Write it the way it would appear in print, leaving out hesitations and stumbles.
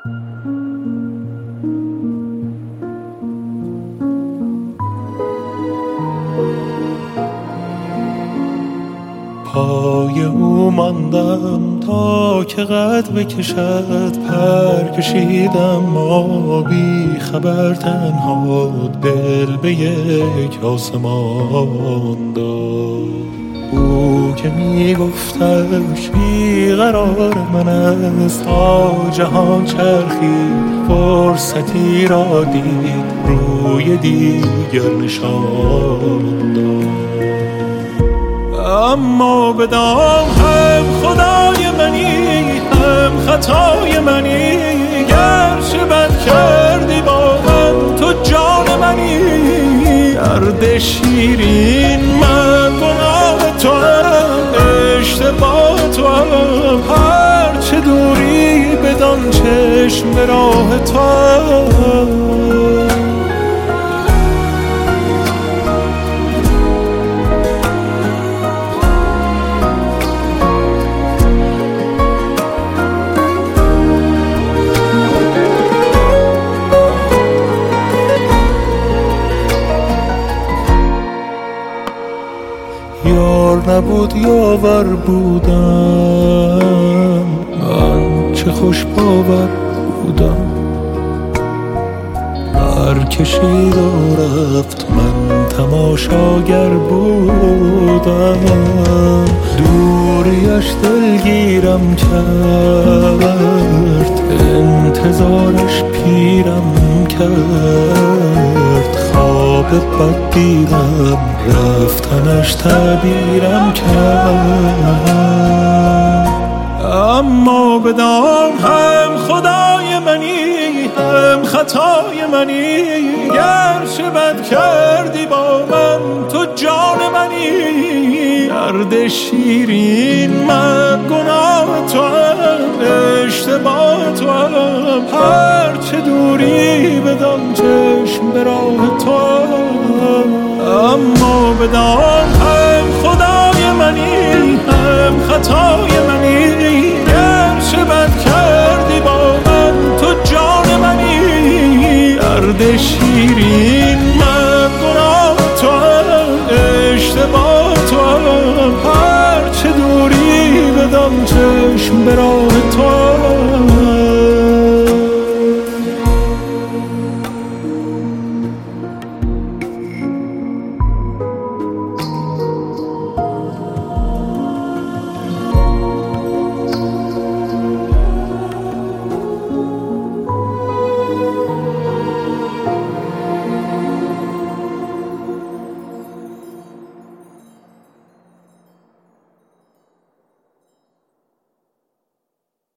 پای او ماندم تا که قد بکشد، پر کشیدم ما بی خبر تنها، دل به یک آسمان داد. او که می گفتش بیقرار من است، تا جهان چرخید فرصتی را دید، روی دیگر نشان داد. اما بدان هم خدای منی هم خطای منی، گرچه بد کردی با من تو جان منی. درد شیرین من گناه تو هم، اشتباه تو هم، هرچه دوری بدان چشم به راه تو هم. یار نبود یاور بودم من، چه خوش باور بودم. هر کشید و رفت من تماشاگر بودم، دوریش دلگیرم کرد، انتظارش پیرم کرد. خواب بد دیدم رفتنش تعبیرم کرد. اما بدان هم خدای منی هم خطای منی، گرچه بد کردی با من تو جان منی. درد شیرین من گناه تو هم، اشتباه تو هم، هرچه دوری بدان چشم به راه تو هم. اما بدان هم خدای منی هم خطای منی، گرچه بد کردی با من تو جان منی. درد شیرین من گناه تو هم، اشتباه تو هم، هرچه دوری بدان چشم به راه